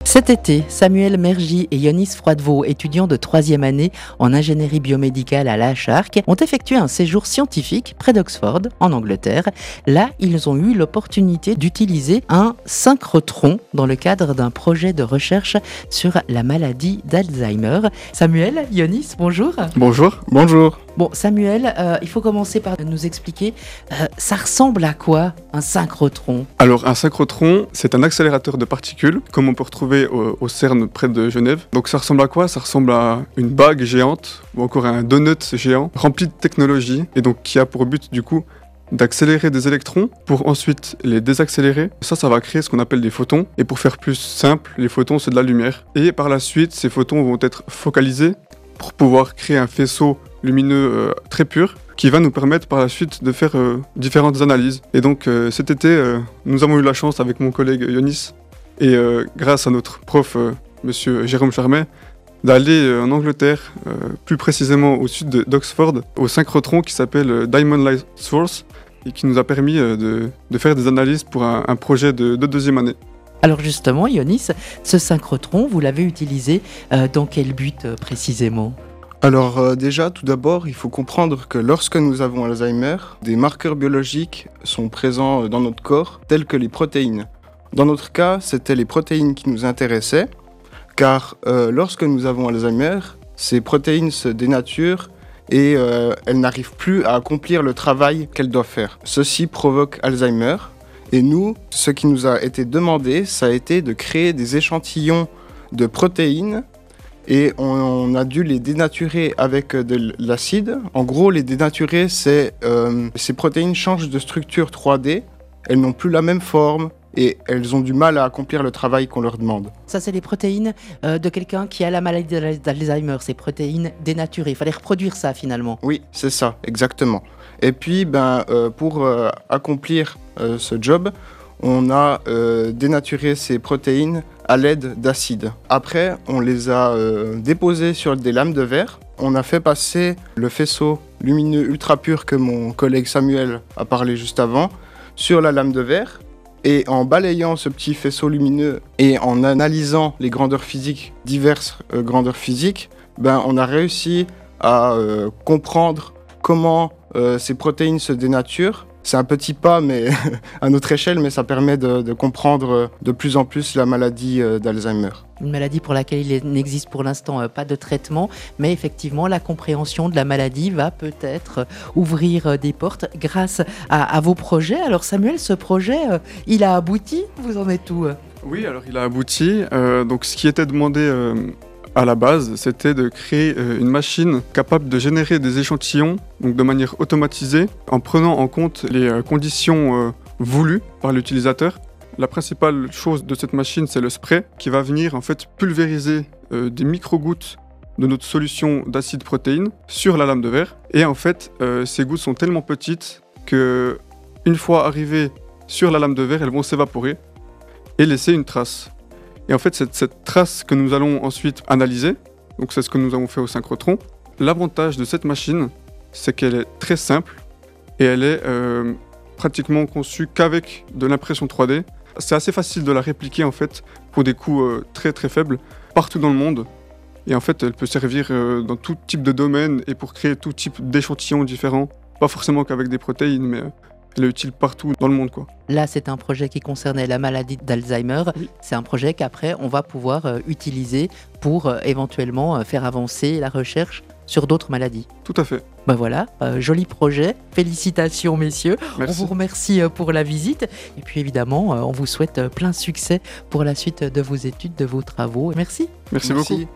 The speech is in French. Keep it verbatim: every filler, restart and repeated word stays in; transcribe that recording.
Cet été, Samuel Mergy et Yonis Froidevaux, étudiants de troisième année en ingénierie biomédicale à l'A H A R C, ont effectué un séjour scientifique près d'Oxford, en Angleterre. Là, ils ont eu l'opportunité d'utiliser un synchrotron dans le cadre d'un projet de recherche sur la maladie d'Alzheimer. Samuel, Yonis, bonjour. Bonjour. Bonjour. Bon, Samuel, euh, il faut commencer par nous expliquer, euh, ça ressemble à quoi un synchrotron ? Alors, un synchrotron, c'est un accélérateur de particules, comme on peut retrouver au, au CERN près de Genève. Donc ça ressemble à quoi ? Ça ressemble à une bague géante, ou encore à un donut géant, rempli de technologie, et donc qui a pour but, du coup, d'accélérer des électrons pour ensuite les désaccélérer. Ça, ça va créer ce qu'on appelle des photons. Et pour faire plus simple, les photons, c'est de la lumière. Et par la suite, ces photons vont être focalisés pour pouvoir créer un faisceau lumineux euh, très pur qui va nous permettre par la suite de faire euh, différentes analyses. Et donc euh, cet été, euh, nous avons eu la chance avec mon collègue Yonis et euh, grâce à notre prof, euh, monsieur Jérôme Charmet, d'aller euh, en Angleterre, euh, plus précisément au sud de, d'Oxford, au synchrotron qui s'appelle euh, Diamond Light Source et qui nous a permis euh, de, de faire des analyses pour un, un projet de, de deuxième année. Alors justement, Yonis, ce synchrotron, vous l'avez utilisé euh, dans quel but euh, précisément ? Alors euh, déjà, tout d'abord, il faut comprendre que lorsque nous avons Alzheimer, des marqueurs biologiques sont présents dans notre corps, tels que les protéines. Dans notre cas, c'était les protéines qui nous intéressaient, car euh, lorsque nous avons Alzheimer, ces protéines se dénaturent et euh, elles n'arrivent plus à accomplir le travail qu'elles doivent faire. Ceci provoque Alzheimer, et nous, ce qui nous a été demandé, ça a été de créer des échantillons de protéines et on a dû les dénaturer avec de l'acide. En gros, les dénaturer, c'est euh, ces protéines changent de structure trois D, elles n'ont plus la même forme et elles ont du mal à accomplir le travail qu'on leur demande. Ça, c'est les protéines euh, de quelqu'un qui a la maladie d'Alzheimer, ces protéines dénaturées. Il fallait reproduire ça finalement. Oui, c'est ça, exactement. Et puis, ben, euh, pour euh, accomplir euh, ce job, on a euh, dénaturé ces protéines à l'aide d'acide. Après, on les a euh, déposées sur des lames de verre. On a fait passer le faisceau lumineux ultra pur que mon collègue Samuel a parlé juste avant sur la lame de verre. Et en balayant ce petit faisceau lumineux et en analysant les grandeurs physiques, diverses euh, grandeurs physiques, ben, on a réussi à euh, comprendre comment euh, ces protéines se dénaturent. C'est un petit pas, mais à notre échelle, mais ça permet de, de comprendre de plus en plus la maladie d'Alzheimer. Une maladie pour laquelle il n'existe pour l'instant pas de traitement, mais effectivement, la compréhension de la maladie va peut-être ouvrir des portes grâce à, à vos projets. Alors Samuel, ce projet, il a abouti ? Vous en êtes où ? Oui, alors il a abouti. Euh, donc ce qui était demandé euh, à la base, c'était de créer euh, une machine capable de générer des échantillons donc de manière automatisée en prenant en compte les euh, conditions euh, voulues par l'utilisateur. La principale chose de cette machine, c'est le spray qui va venir en fait pulvériser euh, des micro-gouttes de notre solution d'acide protéine sur la lame de verre. Et en fait, euh, ces gouttes sont tellement petites que une fois arrivées sur la lame de verre, elles vont s'évaporer et laisser une trace. Et en fait, c'est cette trace que nous allons ensuite analyser. Donc c'est ce que nous avons fait au synchrotron. L'avantage de cette machine, c'est qu'elle est très simple et elle est euh, pratiquement conçue qu'avec de l'impression trois D. C'est assez facile de la répliquer en fait pour des coûts euh, très très faibles partout dans le monde. Et en fait, elle peut servir euh, dans tout type de domaine et pour créer tout type d'échantillons différents. Pas forcément qu'avec des protéines, mais euh, elle est utile partout dans le monde, quoi. Là, c'est un projet qui concernait la maladie d'Alzheimer. Oui. C'est un projet qu'après, on va pouvoir euh, utiliser pour euh, éventuellement euh, faire avancer la recherche sur d'autres maladies. Tout à fait. Ben voilà, euh, joli projet. Félicitations, messieurs. Merci. On vous remercie euh, pour la visite. Et puis évidemment, euh, on vous souhaite euh, plein succès pour la suite de vos études, de vos travaux. Merci. Merci, Merci. beaucoup.